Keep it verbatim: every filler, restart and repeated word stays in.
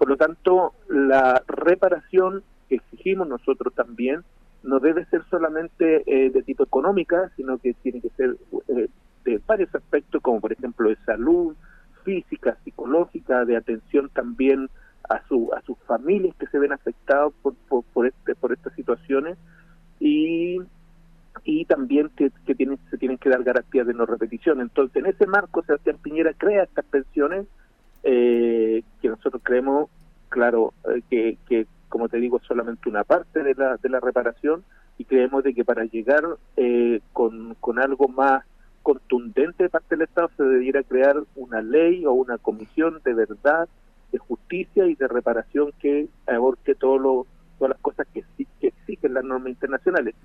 Por lo tanto, la reparación que exigimos nosotros también no debe ser solamente eh, de tipo económica, sino que tiene que ser eh, de varios aspectos, como por ejemplo de salud, física, psicológica, de atención también a su a sus familias que se ven afectados por por, por este por estas situaciones, y y también que, que tienen, se tienen que dar garantías de no repetición. Entonces, en ese marco, Sebastián Piñera crea estas pensiones eh, que nosotros creemos, claro, eh, que, que, como te digo, es solamente una parte de la, de la reparación, y creemos de que para llegar eh, con, con algo más contundente de parte del Estado se debiera crear una ley o una comisión de verdad, de justicia y de reparación que aborque todo lo, todas las cosas que, que exigen las normas internacionales.